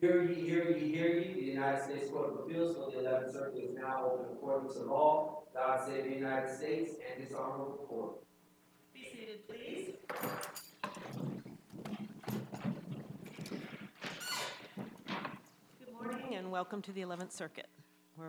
Hear ye, hear ye. The United States Court of Appeals for the 11th Circuit is now open according to law. God save the United States and this honorable court. Be seated, please. Good morning and welcome to the 11th Circuit. We're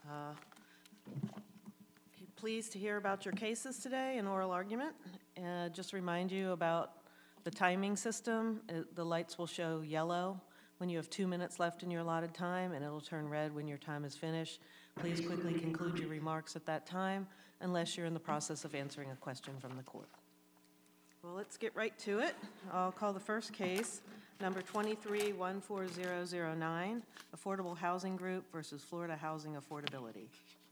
pleased to hear about your cases today in oral argument. Just remind you about the timing system. The lights will show yellow when you have 2 minutes left in your allotted time, and it'll turn red when your time is finished. Please quickly conclude your remarks at that time, unless you're in the process of answering a question from the court. Well, let's get right to it. I'll call the first case, number 23-14009, Affordable Housing Group versus Florida Housing Affordability.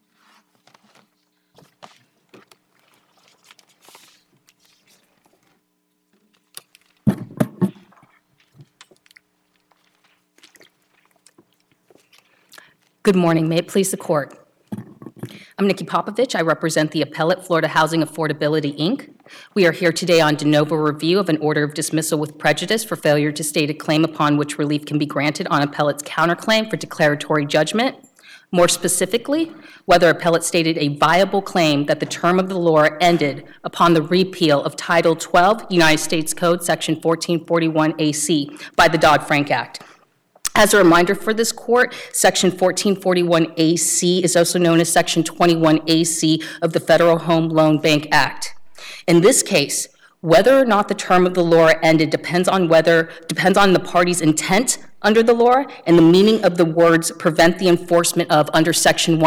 Good morning. May it please the court. I'm Nikki Popovich. I represent the appellate Florida Housing Affordability, Inc. We are here today on de novo review of an order of dismissal with prejudice for failure to state a claim upon which relief can be granted on appellate's counterclaim for declaratory judgment. More specifically, whether appellate stated a viable claim that the term of the law ended upon the repeal of Title 12, United States Code, Section 1441 AC by the Dodd-Frank Act. As a reminder for this court, Section 1441 AC is also known as Section 21 AC of the Federal Home Loan Bank Act. In this case, whether or not the term of the law ended depends on the party's intent under the law and the meaning of the words prevent the enforcement of under Section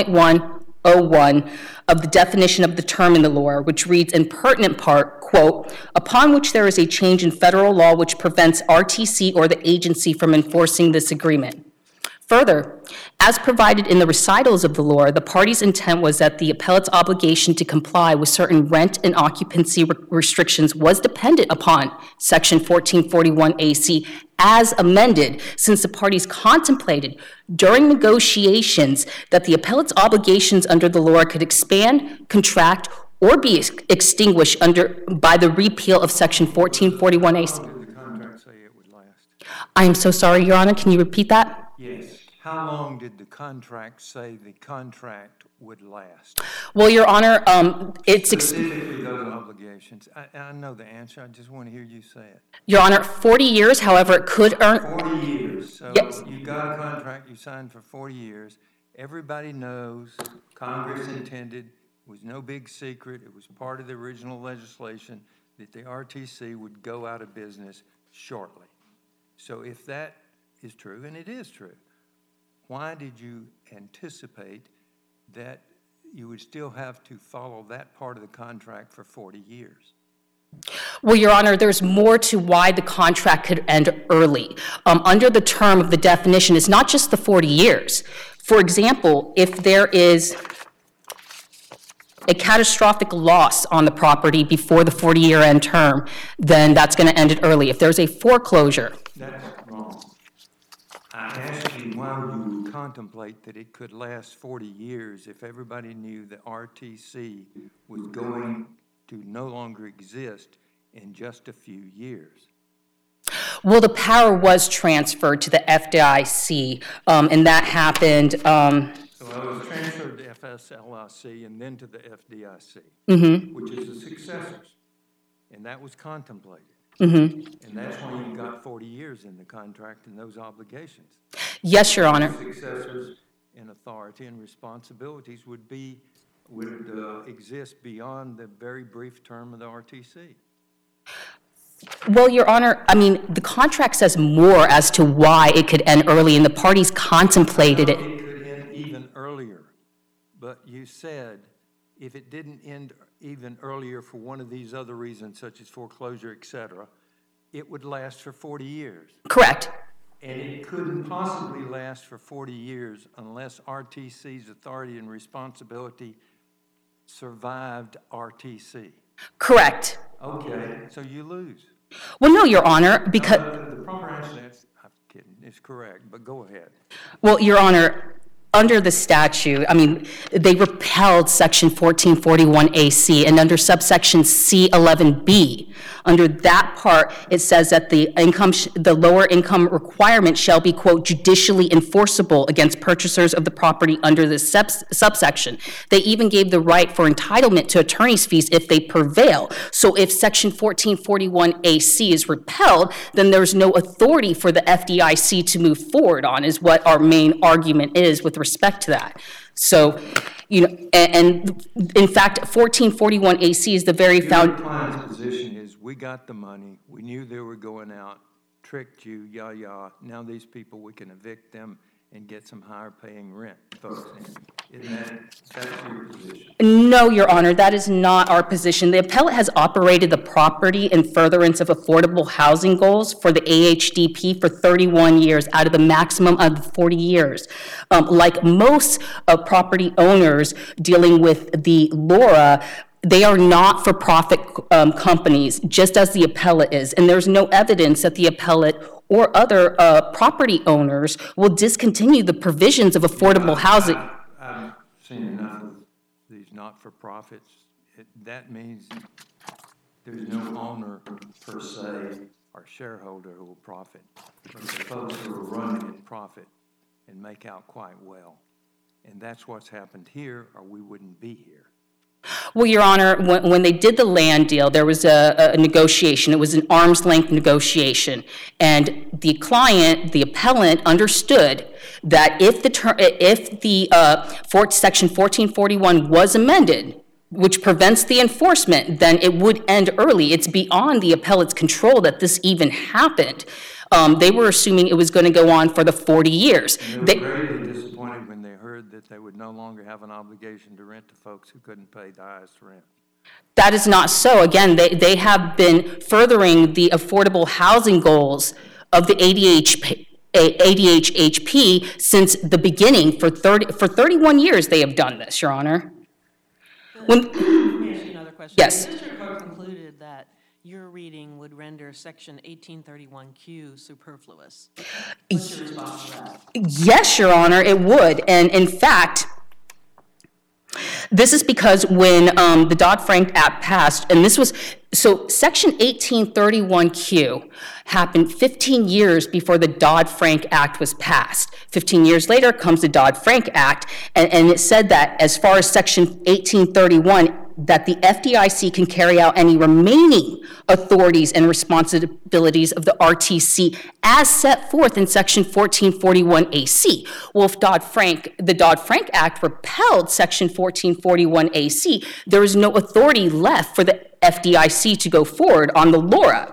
1.101 of the definition of the term in the law, which reads in pertinent part, quote, upon which there is a change in federal law which prevents RTC or the agency from enforcing this agreement. Further, as provided in the recitals of the law, the party's intent was that the appellate's obligation to comply with certain rent and occupancy restrictions was dependent upon Section 1441 AC as amended, since the parties contemplated during negotiations that the appellate's obligations under the law could expand, contract, or be extinguished by the repeal of Section 1441 AC. How long did the contract say it would last? I am so sorry, Your Honor. Can you repeat that? Yes. How long did the contract say the contract would last? Well, Your Honor, it's... Specifically those obligations. I know the answer. I just want to hear you say it. Your Honor, 40 years, however, it could earn... 40 years. So yes. You got a contract you signed for 40 years. Everybody knows Congress intended, it was no big secret, it was part of the original legislation that the RTC would go out of business shortly. So if that is true, and it is true, why did you anticipate that you would still have to follow that part of the contract for 40 years? Well, Your Honor, there's more to why the contract could end early. Under the term of the definition, it's not just the 40 years. For example, if there is a catastrophic loss on the property before the 40-year end term, then that's going to end it early. If there's a foreclosure... That's wrong. I asked you why would you contemplate that it could last 40 years if everybody knew the RTC was going to no longer exist in just a few years? Well, the power was transferred to the FDIC, and that happened... So it was transferred to FSLIC and then to the FDIC, which is the successors, and that was contemplated. And that's why you got 40 years in the contract and those obligations. Yes, Your Honor. Successors in authority and responsibilities would exist beyond the very brief term of the RTC. Well, Your Honor, I mean, the contract says more as to why it could end early, and the parties contemplated it. It could end even earlier, but you said if it didn't end even earlier for one of these other reasons, such as foreclosure, et cetera, it would last for 40 years. Correct. And it couldn't possibly last for 40 years unless RTC's authority and responsibility survived RTC. Correct. Okay, so you lose. Well, no, Your Honor, because... The proper answer, I'm kidding, is correct, but go ahead. Well, Your Honor, under the statute, I mean, they repealed Section 1441 AC, and under subsection C11B, Under that part, it says that the lower income requirement shall be, quote, judicially enforceable against purchasers of the property under this subsection. They even gave the right for entitlement to attorney's fees if they prevail. So if Section 1441AC is repealed, then there's no authority for the FDIC to move forward on, is what our main argument is with respect to that. So, and in fact, 1441AC is the very Your client's position is, we got the money, we knew they were going out, tricked you, now these people, we can evict them and get some higher paying rent, folks. That's your position? No, Your Honor, that is not our position. The appellate has operated the property in furtherance of affordable housing goals for the AHDP for 31 years out of the maximum of 40 years. Like most property owners dealing with the LORA, they are not-for-profit companies, just as the appellate is, and there's no evidence that the appellate or other property owners will discontinue the provisions of affordable housing. I've seen enough of these not-for-profits. That means there's no owner per se or shareholder who will profit, but the folks who are running it profit and make out quite well. And that's what's happened here, or we wouldn't be here. Well, Your Honor, when they did the land deal, there was a negotiation. It was an arm's-length negotiation. And the client, the appellant, understood that if Section 1441 was amended, which prevents the enforcement, then it would end early. It's beyond the appellate's control that this even happened. They were assuming it was going to go on for the 40 years. They were greatly disappointed when they heard that they would no longer have an obligation to rent to folks who couldn't pay the highest rent. That is not so. Again, they have been furthering the affordable housing goals of the ADHHP since the beginning. For 31 years they have done this, Your Honor. Let me ask you another question. Yes. The district court concluded that your reading would render Section 1831Q superfluous. What's your response to that? Yes, Your Honor, it would. And in fact, this is because when the Dodd-Frank Act passed, and this was, so Section 1831Q happened 15 years before the Dodd-Frank Act was passed. 15 years later comes the Dodd-Frank Act, and it said that as far as Section 1831, that the FDIC can carry out any remaining authorities and responsibilities of the RTC as set forth in Section 1441AC. Well, if the Dodd-Frank Act repealed Section 1441AC, there is no authority left for the FDIC to go forward on the LORA.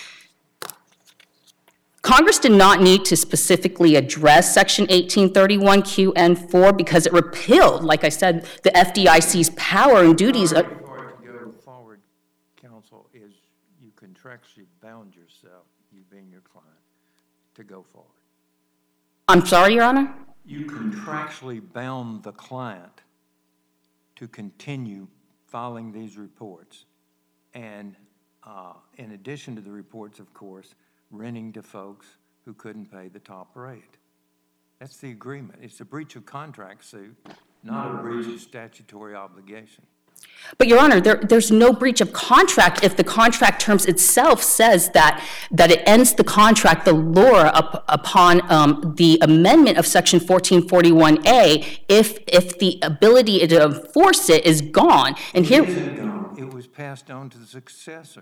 Congress did not need to specifically address Section 1831Q and 4 because it repealed, like I said, the FDIC's power and duties. For it to go forward, counsel, is you contractually bound yourself, you being your client, to go forward. I'm sorry, Your Honor? You contractually bound the client to continue filing these reports. And in addition to the reports, of course, renting to folks who couldn't pay the top rate. That's the agreement. It's a breach of contract suit, not a breach of statutory obligation. But, Your Honor, there's no breach of contract if the contract terms itself says that it ends the contract, the LORA, upon the amendment of Section 1441A if the ability to enforce it is gone. And here, it was passed on to the successor.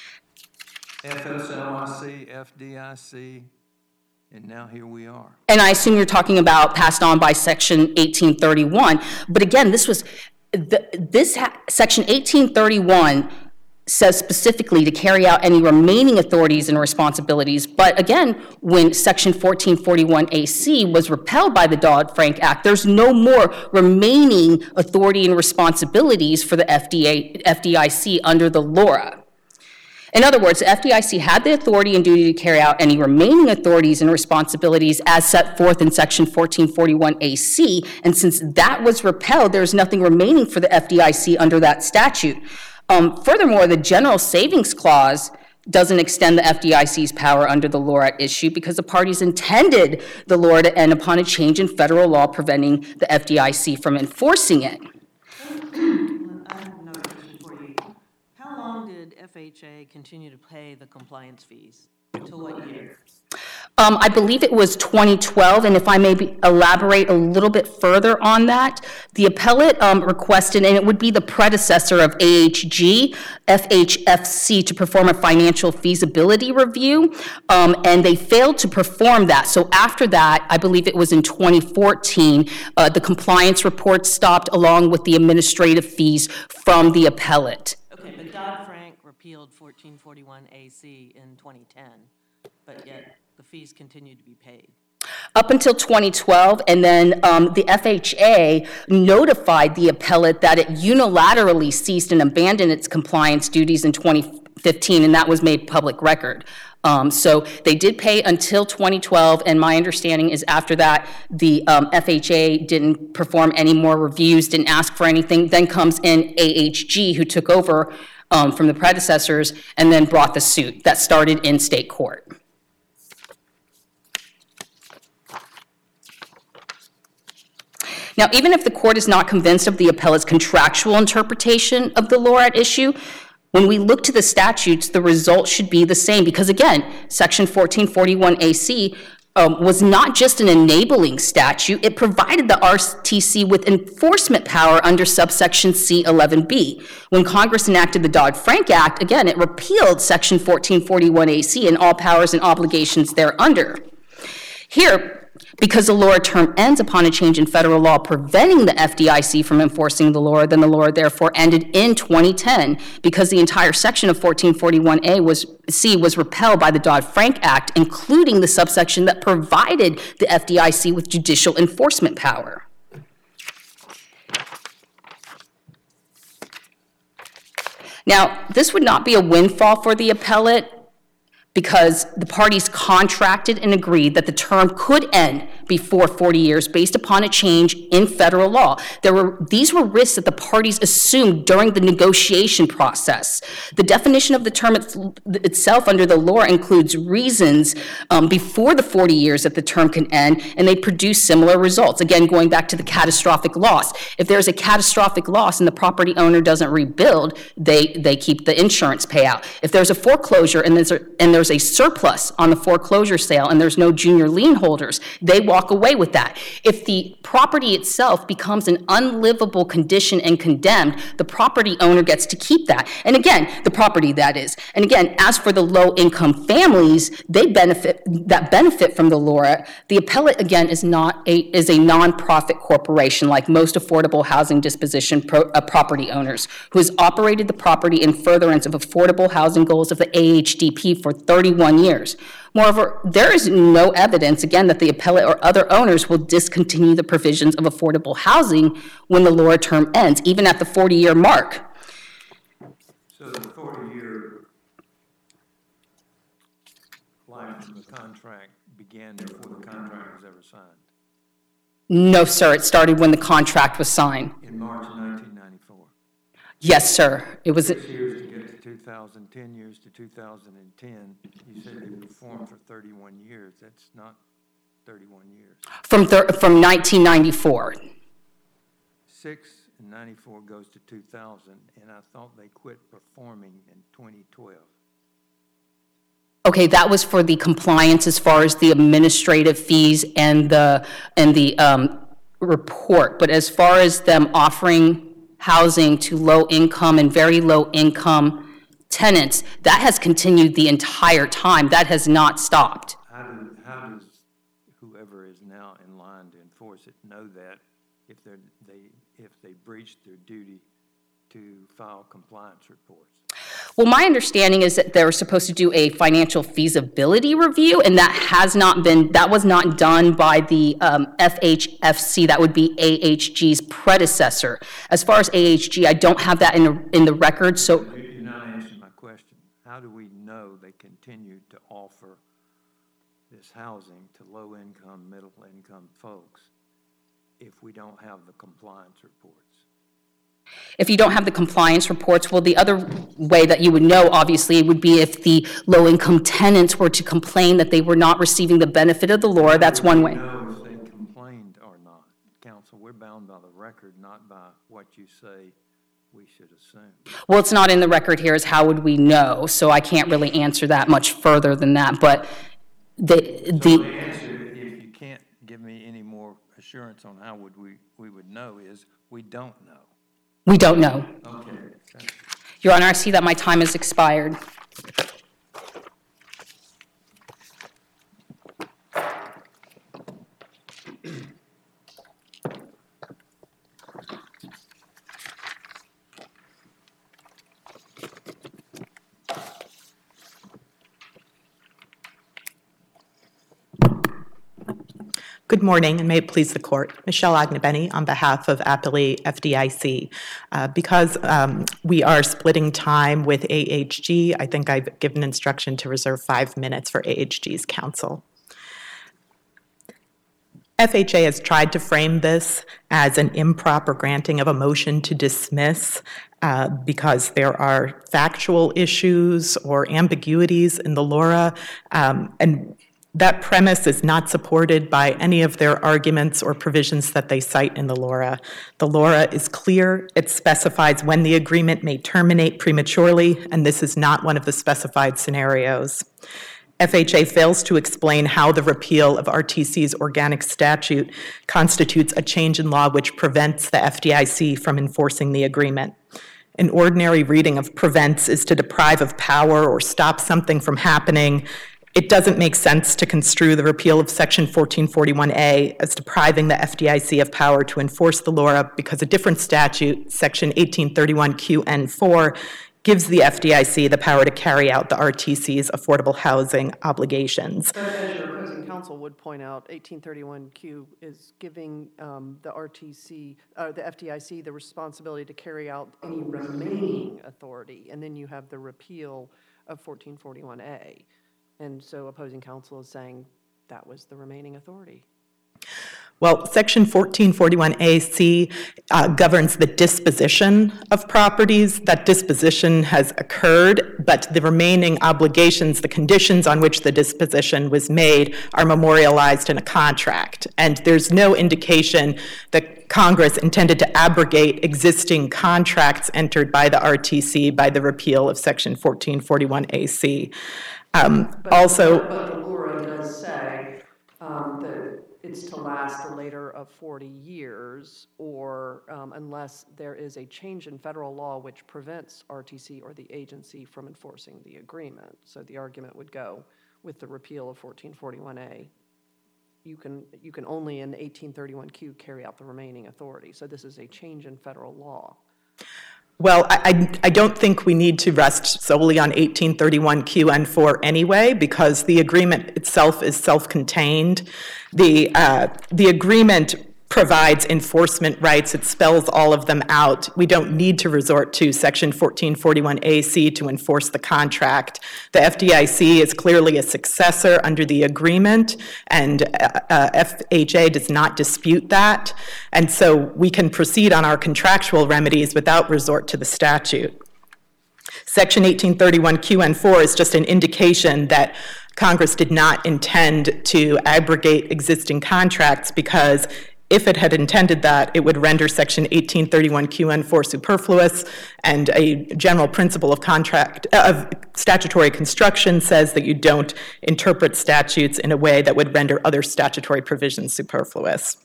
FSLIC, FDIC, and now here we are. And I assume you're talking about passed on by Section 1831. But again, Section 1831 says specifically to carry out any remaining authorities and responsibilities. But again, when Section 1441AC was repealed by the Dodd-Frank Act, there's no more remaining authority and responsibilities for the FDIC under the LORA. In other words, the FDIC had the authority and duty to carry out any remaining authorities and responsibilities as set forth in Section 1441AC, and since that was repealed, there's nothing remaining for the FDIC under that statute. Furthermore, the General Savings Clause doesn't extend the FDIC's power under the LORA at issue because the parties intended the LORA to end upon a change in federal law preventing the FDIC from enforcing it. I have another question for you. How long did FHA continue to pay the compliance fees? Until what year? I believe it was 2012, and if I may elaborate a little bit further on that, the appellate requested, and it would be the predecessor of AHG, FHFC, to perform a financial feasibility review, and they failed to perform that. So after that, I believe it was in 2014, the compliance report stopped along with the administrative fees from the appellate. Okay, but Dodd-Frank repealed 1441 AC in 2010, but yet the fees continue to be paid. Up until 2012, and then the FHA notified the appellate that it unilaterally ceased and abandoned its compliance duties in 2015, and that was made public record. So they did pay until 2012, and my understanding is after that, the FHA didn't perform any more reviews, didn't ask for anything. Then comes in AHG, who took over from the predecessors, and then brought the suit that started in state court. Now, even if the court is not convinced of the appellate's contractual interpretation of the law at issue, when we look to the statutes, the result should be the same because, again, Section 1441 AC was not just an enabling statute. It provided the RTC with enforcement power under subsection C11B. When Congress enacted the Dodd-Frank Act, again, it repealed Section 1441 AC and all powers and obligations thereunder. Here, because the law term ends upon a change in federal law preventing the FDIC from enforcing the law, then the law therefore ended in 2010 because the entire section of 1441C was repealed by the Dodd-Frank Act, including the subsection that provided the FDIC with judicial enforcement power. Now, this would not be a windfall for the appellate because the parties contracted and agreed that the term could end before 40 years based upon a change in federal law. These were risks that the parties assumed during the negotiation process. The definition of the term itself under the law includes reasons before the 40 years that the term can end, and they produce similar results. Again, going back to the catastrophic loss. If there's a catastrophic loss and the property owner doesn't rebuild, they keep the insurance payout. If there's a foreclosure and there's a surplus on the foreclosure sale and there's no junior lien holders, they walk away with that. If the property itself becomes an unlivable condition and condemned, the property owner gets to keep that. And again, the property that is. And again, as for the low-income families, they benefit from the LORA. The appellate, again, is a nonprofit corporation like most affordable housing disposition property owners who has operated the property in furtherance of affordable housing goals of the AHDP for 31 years. Moreover, there is no evidence, again, that the appellate or other owners will discontinue the provisions of affordable housing when the LORA term ends, even at the 40-year mark. So the 40-year life of the contract began before the contract was ever signed? No, sir. It started when the contract was signed. In March 1994? Yes, sir. It was 6 years to get to 2000, 10 years to 2010. You said they performed for 31 years. That's not 31 years. from 1994. 6 and 94 goes to 2000, and I thought they quit performing in 2012. Okay, that was for the compliance as far as the administrative fees and the report. But as far as them offering housing to low-income and very low-income tenants, that has continued the entire time. That has not stopped. How does whoever is now in line to enforce it know that if they breached their duty to file compliance reports? Well, my understanding is that they were supposed to do a financial feasibility review, and that was not done by the FHFC. That would be AHG's predecessor. As far as AHG, I don't have that in the record, so. You're not answering my question. How do we know they continued to offer this housing to low-income, middle-income folks if we don't have the compliance reports? If you don't have the compliance reports, well, the other way that you would know, obviously, would be if the low-income tenants were to complain that they were not receiving the benefit of the law. That's one way. How do we know if they complained or not? Counsel, we're bound by the record, not by what you say we should assume. Well, it's not in the record here as how would we know, so I can't really answer that much further than that, but So the answer, if you can't give me any more assurance on how would we would know, is we don't know. we don't know. Okay. Thank you. Your Honor, I see that my time has expired. Good morning, and may it please the Court. Michelle Agnabeni on behalf of Appellee FDIC. Because we are splitting time with AHG, I think I've given instruction to reserve 5 minutes for AHG's counsel. FHA has tried to frame this as an improper granting of a motion to dismiss because there are factual issues or ambiguities in the LORA, and that premise is not supported by any of their arguments or provisions that they cite in the LORA. The LORA is clear. It specifies when the agreement may terminate prematurely, and this is not one of the specified scenarios. FHA fails to explain how the repeal of RTC's organic statute constitutes a change in law which prevents the FDIC from enforcing the agreement. An ordinary reading of prevents is to deprive of power or stop something from happening. It doesn't make sense to construe the repeal of Section 1441A as depriving the FDIC of power to enforce the LORA because a different statute, Section 1831QN4, gives the FDIC the power to carry out the RTC's affordable housing obligations. But as your opposing counsel would point out, 1831Q is giving the RTC, the FDIC, the responsibility to carry out any remaining authority, and then you have the repeal of 1441A. And so opposing counsel is saying that was the remaining authority. Well, Section 1441AC governs the disposition of properties. That disposition has occurred, but the remaining obligations, the conditions on which the disposition was made, are memorialized in a contract. And there's no indication that Congress intended to abrogate existing contracts entered by the RTC by the repeal of Section 1441AC. But the LORA does say that it's to last the later of 40 years, or unless there is a change in federal law which prevents RTC or the agency from enforcing the agreement. So the argument would go with the repeal of 1441A. You can only in 1831Q carry out the remaining authority. So this is a change in federal law. Well, I don't think we need to rest solely on 1831QN4 anyway, because the agreement itself is self-contained. The agreement provides enforcement rights. It spells all of them out. We don't need to resort to Section 1441AC to enforce the contract. The FDIC is clearly a successor under the agreement, and FHA does not dispute that. And so we can proceed on our contractual remedies without resort to the statute. Section 1831QN4 is just an indication that Congress did not intend to abrogate existing contracts, because if it had intended that, it would render Section 1831QN4 superfluous, and a general principle of statutory construction says that you don't interpret statutes in a way that would render other statutory provisions superfluous.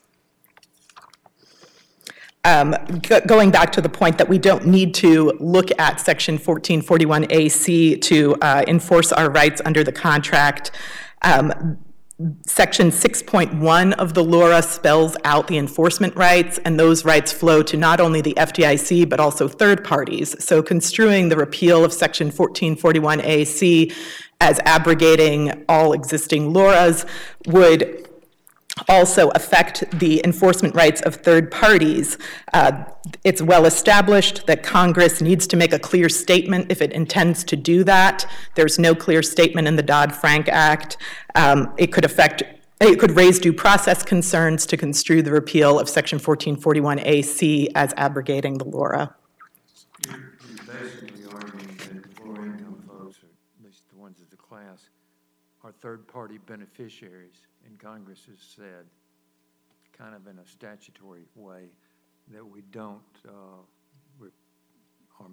Going back to the point that we don't need to look at Section 1441AC to enforce our rights under the contract, Section 6.1 of the LORA spells out the enforcement rights, and those rights flow to not only the FDIC but also third parties. So construing the repeal of Section 1441AC as abrogating all existing LORAs would also affect the enforcement rights of third parties. It's well established that Congress needs to make a clear statement if it intends to do that. There's no clear statement in the Dodd-Frank Act. It could raise due process concerns to construe the repeal of Section 1441AC as abrogating the LORA. You're basically arguing that lower-income folks, or at least the ones of the class, are third-party beneficiaries, and Congress has said, kind of in a statutory way, that we don't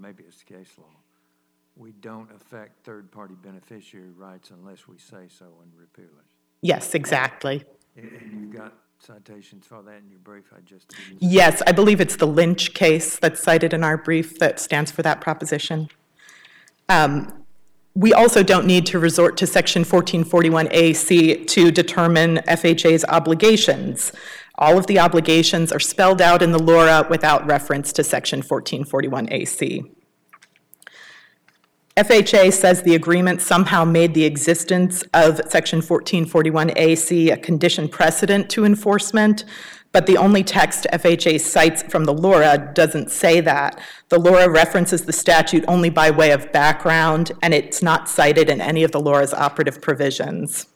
maybe it's case law, we don't affect third-party beneficiary rights unless we say so in repealers. Yes, exactly. And you got citations for that in your brief? I just didn't. Yes, I believe it's the Lynch case that's cited in our brief that stands for that proposition. We also don't need to resort to Section 1441AC to determine FHA's obligations. All of the obligations are spelled out in the LORA without reference to Section 1441AC. FHA says the agreement somehow made the existence of Section 1441AC a condition precedent to enforcement, but the only text FHA cites from the LORA doesn't say that. The LORA references the statute only by way of background, and it's not cited in any of the LORA's operative provisions.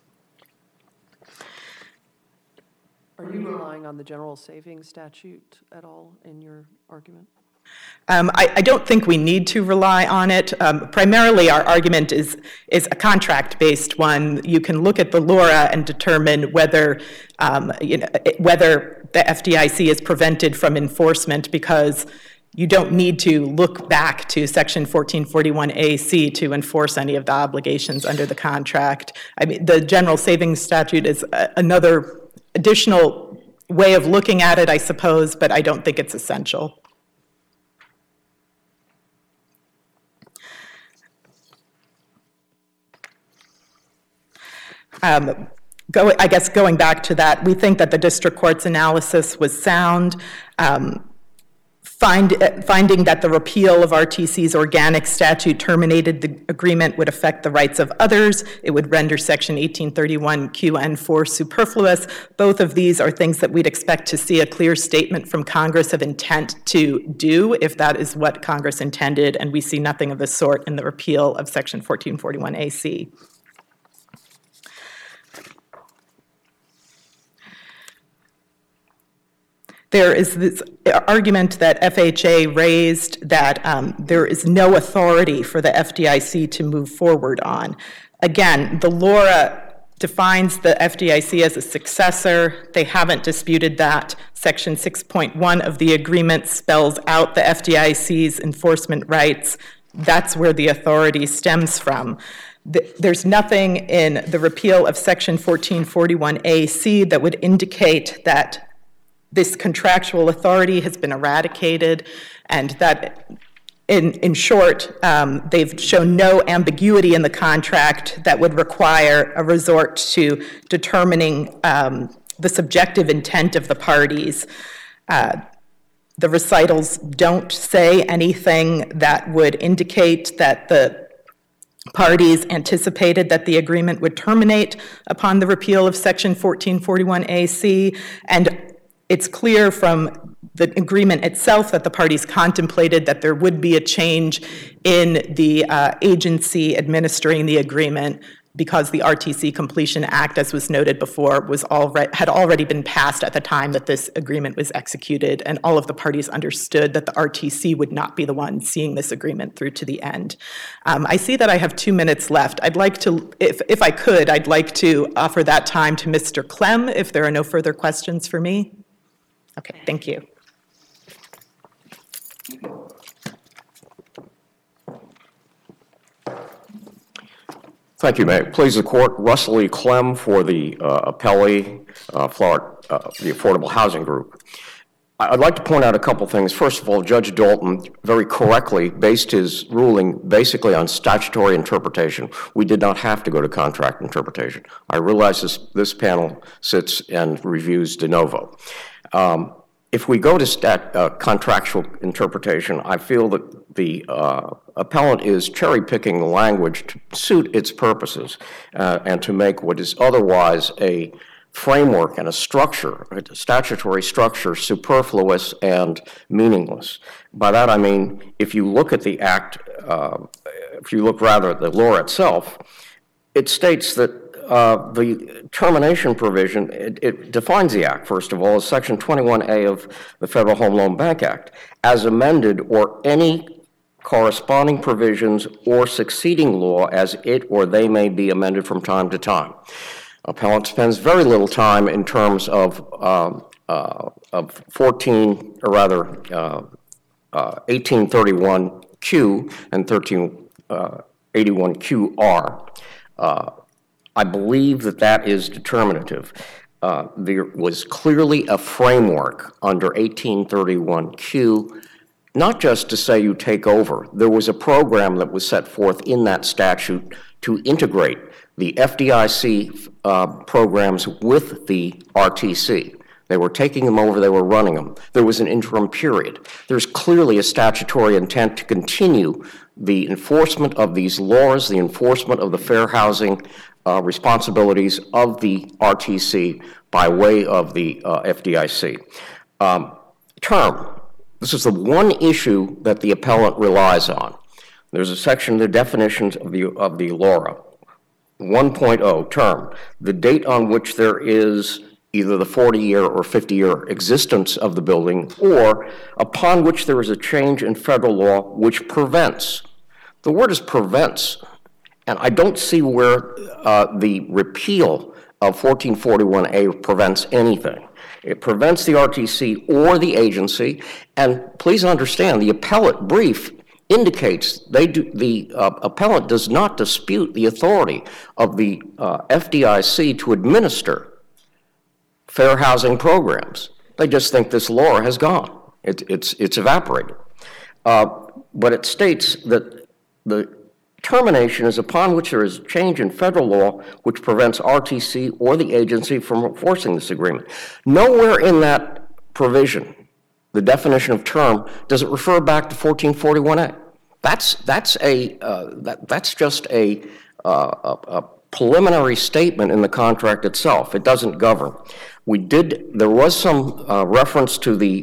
Are you relying on the general savings statute at all in your argument? I don't think we need to rely on it. Primarily, our argument is a contract-based one. You can look at the LORA and determine whether, whether the FDIC is prevented from enforcement, because you don't need to look back to Section 1441AC to enforce any of the obligations under the contract. I mean, the general savings statute is another additional way of looking at it, I suppose, but I don't think it's essential. I guess going back to that, we think that the district court's analysis was sound, finding that the repeal of RTC's organic statute terminated the agreement would affect the rights of others. It would render Section 1831 QN4 superfluous. Both of these are things that we'd expect to see a clear statement from Congress of intent to do, if that is what Congress intended, and we see nothing of the sort in the repeal of Section 1441AC. There is this argument that FHA raised that there is no authority for the FDIC to move forward on. Again, the LORA defines the FDIC as a successor. They haven't disputed that. Section 6.1 of the agreement spells out the FDIC's enforcement rights. That's where the authority stems from. There's nothing in the repeal of Section 1441AC that would indicate that this contractual authority has been eradicated, and that, in short, they've shown no ambiguity in the contract that would require a resort to determining the subjective intent of the parties. The recitals don't say anything that would indicate that the parties anticipated that the agreement would terminate upon the repeal of Section 1441AC, and it's clear from the agreement itself that the parties contemplated that there would be a change in the agency administering the agreement, because the RTC Completion Act, as was noted before, had already been passed at the time that this agreement was executed, and all of the parties understood that the RTC would not be the one seeing this agreement through to the end. I see that I have 2 minutes left. I'd like to, if I could, I'd like to offer that time to Mr. Clem if there are no further questions for me. Okay, thank you. Thank you, May. Please the court, Russell E. Clem for the appellee, the Affordable Housing Group. I'd like to point out a couple things. First of all, Judge Dalton very correctly based his ruling basically on statutory interpretation. We did not have to go to contract interpretation. I realize this panel sits and reviews de novo. If we go to contractual interpretation, I feel that the appellant is cherry-picking the language to suit its purposes and to make what is otherwise a framework and a structure, a statutory structure, superfluous and meaningless. By that I mean, if you look at the Act, if you look rather at the law itself, it states that the termination provision, it defines the Act, first of all, as Section 21A of the Federal Home Loan Bank Act, as amended, or any corresponding provisions or succeeding law as it or they may be amended from time to time. Appellant spends very little time in terms of 1831 1381Q and 1381QR. I believe that that is determinative. There was clearly a framework under 1831Q, not just to say you take over. There was a program that was set forth in that statute to integrate the FDIC programs with the RTC. They were taking them over, they were running them. There was an interim period. There's clearly a statutory intent to continue the enforcement of these laws, the enforcement of the fair housing responsibilities of the RTC by way of the FDIC. Term. This is the one issue that the appellant relies on. There's a section, the definitions of the LORA. 1.0, term. The date on which there is either the 40-year or 50-year existence of the building, or upon which there is a change in federal law which prevents. The word is prevents, and I don't see where the repeal of 1441A prevents anything. It prevents the RTC or the agency, and please understand, the appellate brief indicates the appellant does not dispute the authority of the FDIC to administer fair housing programs. They just think this law has gone. It's evaporated. But it states that the termination is upon which there is a change in federal law which prevents RTC or the agency from enforcing this agreement. Nowhere in that provision, the definition of term, does it refer back to 1441A. That's just a preliminary statement in the contract itself. It doesn't govern. There was some reference to the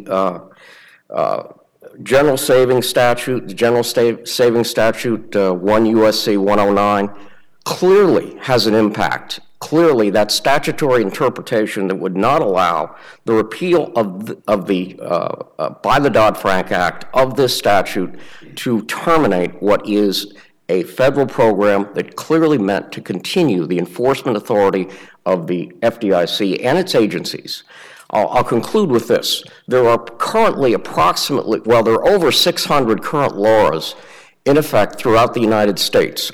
General Savings Statute, the General Savings Statute 1 U.S.C. 109, clearly has an impact. Clearly, that statutory interpretation that would not allow the repeal by the Dodd-Frank Act of this statute to terminate what is a federal program that clearly meant to continue the enforcement authority of the FDIC and its agencies. I'll conclude with this. There are currently approximately, well, there are over 600 current laws in effect throughout the United States.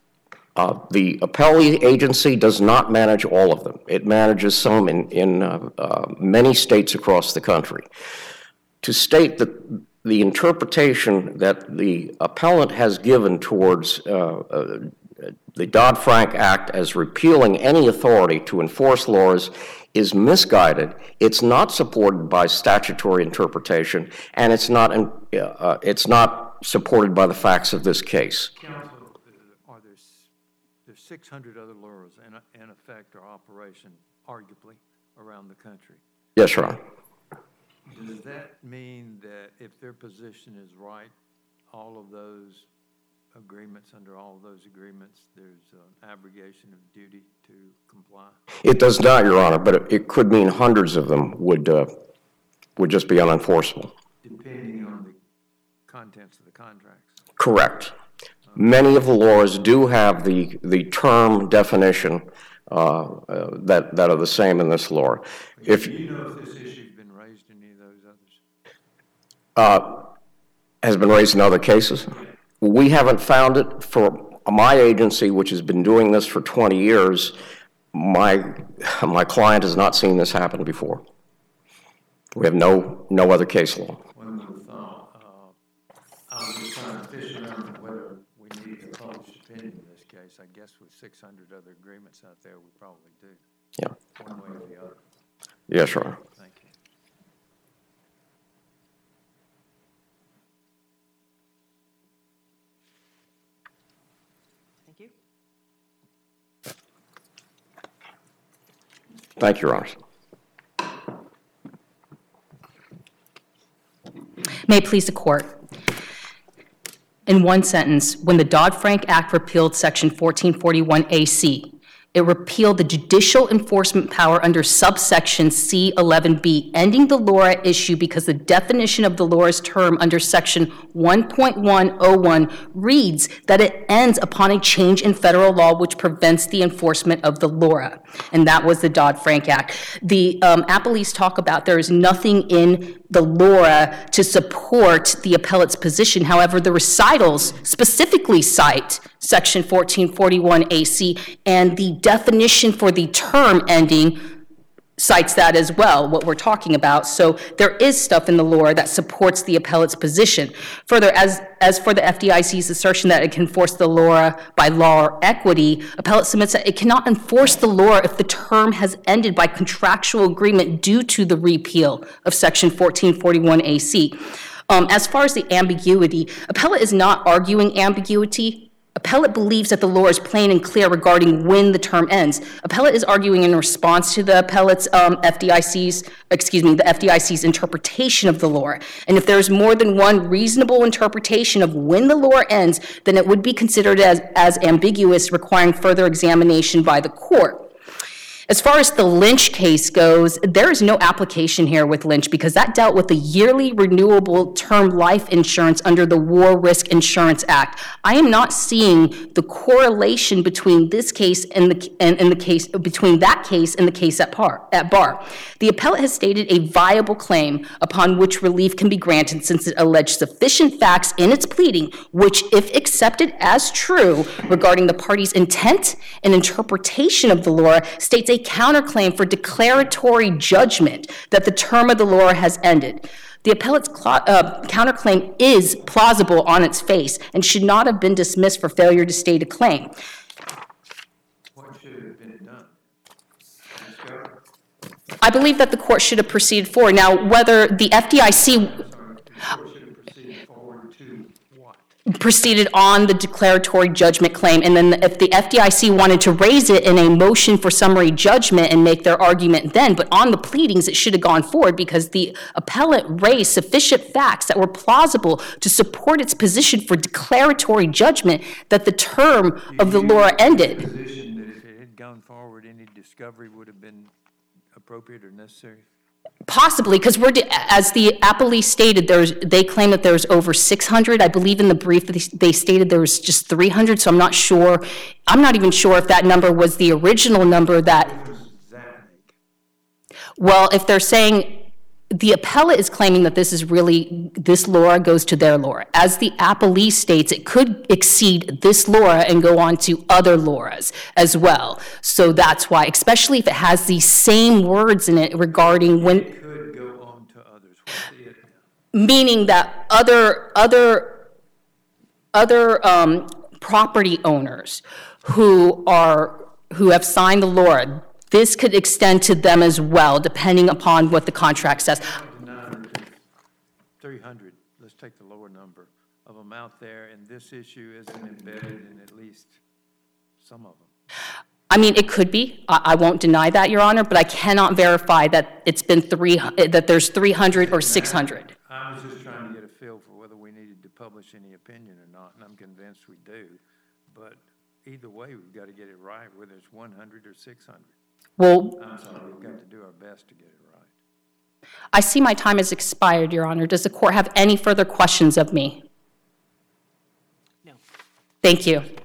The appellee agency does not manage all of them. It manages some in many states across the country. To state that the interpretation that the appellant has given towards the Dodd-Frank Act as repealing any authority to enforce laws is misguided. It's not supported by statutory interpretation, and it's not supported by the facts of this case. Counsel, there's 600 other laws in effect or operation, arguably, around the country. Yes, Your Honor. Does that mean that if their position is right, all of those agreements, under all of those agreements, there's an abrogation of duty to comply? It does not, Your Honor, but it could mean hundreds of them would just be unenforceable. Depending on the contents of the contracts? Correct. Many of the laws do have the term definition that are the same in this law. Do you know if this issue's been raised in any of those others? Has been raised in other cases? We haven't found it. For my agency, which has been doing this for 20 years, my client has not seen this happen before. We have no other case law. One would have thought, I was just trying to fish around whether we need a published opinion in this case. I guess with 600 other agreements out there, we probably do. Yeah. One way or the other. Yes, Your Honor. Thank you. Thank you. Thank you, Your Honor. May it please the court. In one sentence, when the Dodd-Frank Act repealed Section 1441AC, It repealed the judicial enforcement power under subsection C11B, ending the LORA issue because the definition of the LORA's term under section 1.101 reads that it ends upon a change in federal law which prevents the enforcement of the LORA. And that was the Dodd-Frank Act. The appellees talk about there is nothing in the LORA to support the appellate's position. However, the recitals specifically cite section 1441 AC, and the definition for the term ending cites that as well, what we're talking about. So there is stuff in the LORA that supports the appellate's position. Further, as for the FDIC's assertion that it can enforce the LORA by law or equity, appellate submits that it cannot enforce the LORA if the term has ended by contractual agreement due to the repeal of section 1441 AC. As far as the ambiguity, appellate is not arguing ambiguity. Appellate believes that the law is plain and clear regarding when the term ends. Appellate is arguing in response to the appellate's the FDIC's interpretation of the law. And if there is more than one reasonable interpretation of when the law ends, then it would be considered as ambiguous, requiring further examination by the court. As far as the Lynch case goes, there is no application here with Lynch because that dealt with the yearly renewable term life insurance under the War Risk Insurance Act. I am not seeing the correlation between this case and the case between that case and the case at bar. The appellate has stated a viable claim upon which relief can be granted since it alleged sufficient facts in its pleading, which, if accepted as true regarding the party's intent and interpretation of the law, states a counterclaim for declaratory judgment that the term of the law has ended. The appellate's counterclaim is plausible on its face and should not have been dismissed for failure to state a claim. What should have been done? I believe that the court should have proceeded forward. Now, whether the FDIC proceeded on the declaratory judgment claim, and then if the FDIC wanted to raise it in a motion for summary judgment and make their argument then, but on the pleadings, it should have gone forward because the appellate raised sufficient facts that were plausible to support its position for declaratory judgment that the term of the law ended. Position that if it had gone forward, any discovery would have been appropriate or necessary? Possibly, because as the appellee stated, they claim that there's over 600. I believe in the brief that they stated there was just 300, so I'm not sure. I'm not even sure if that number was the original number that. What does that make? Well, if they're saying the appellate is claiming that this law goes to their law. As the appellee states, it could exceed this law and go on to other laws as well. So that's why, especially if it has the same words in it regarding when. It could go on to others. What's it now? Meaning that other property owners who have signed the law, this could extend to them as well, depending upon what the contract says. 300, let's take the lower number of them out there, and this issue isn't embedded in at least some of them. I mean, it could be. I won't deny that, Your Honor, but I cannot verify that it's been that there's 300 or 600. I was just trying to get a feel for whether we needed to publish any opinion or not, and I'm convinced we do. But either way, we've got to get it right, whether it's 100 or 600. Well, I'm sorry, we've got to do our best to get it right. I see my time has expired, Your Honor. Does the court have any further questions of me? No. Thank you.